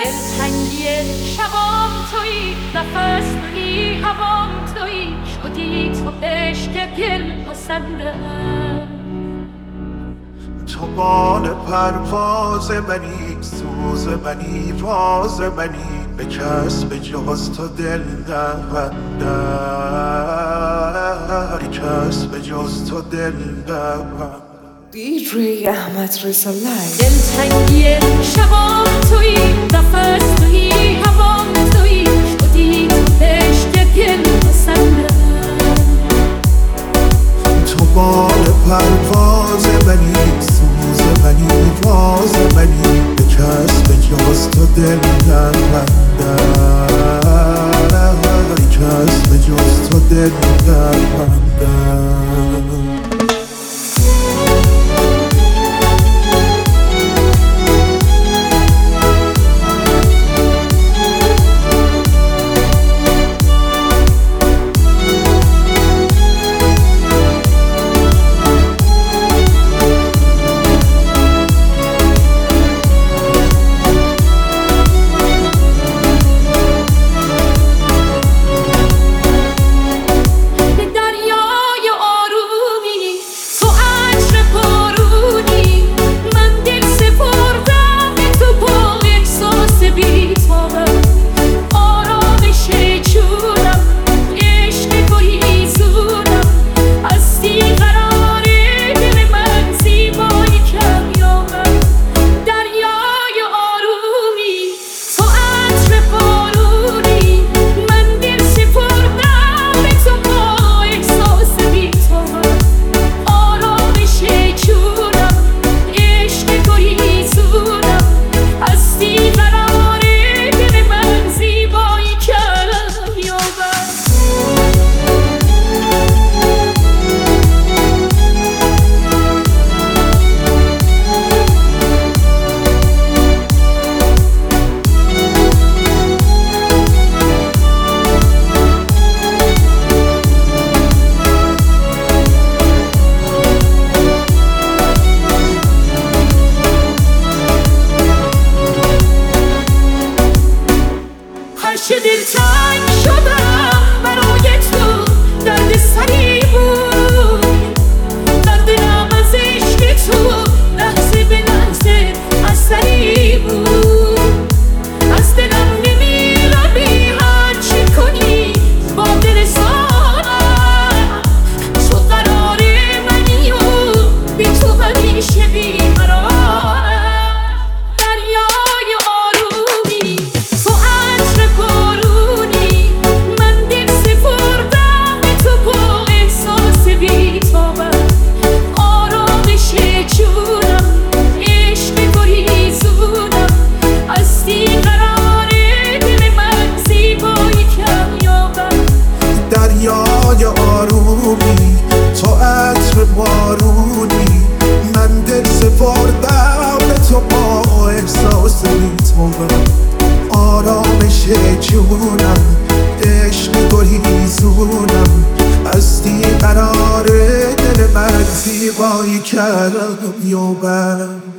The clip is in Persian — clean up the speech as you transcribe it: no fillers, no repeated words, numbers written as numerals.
دلتنگی شبام تویی، نفس تویی، هوام تویی، شدی تو عشق گل بسندم. تو بال پرواز منی، سوز منی، راز منی، به کس به جز تو دل نبندم، به کس به جز تو دل نبندم. DJ احمد رضا لایو. دلتنگی شبام تویی، نفس تویی، هوام تویی، شدی تو عشق گل بسندم. تو بال پرواز منی، سوز منی، راز منی، به کس به جز تو دل نبندم، به کس به جز تو دل نبندم. هرچه دلتنگ شدم برای تو، درد سری بود، در دلم از عشق تو، لحظه به لحظه اثری بود. از دلم نمی‌رمی هرچی کنی با دل سالم، تو قرار منی و بی تو همیشه بی‌قرارم. دریای آرومی، تو عطر بارونی، من دل سپردم به تو با احساس بی‌تابم. آرامش جونم، عشق گریزونم، هستی قرار دل من زیبایی کم یابم. دریای آرومی، تو عطر بارونی، من دل سپردم به تو با احساس بی‌تابم. آرامش جونم، عشق گریزونم، هستی قرار دل من زیبایی کم یابم.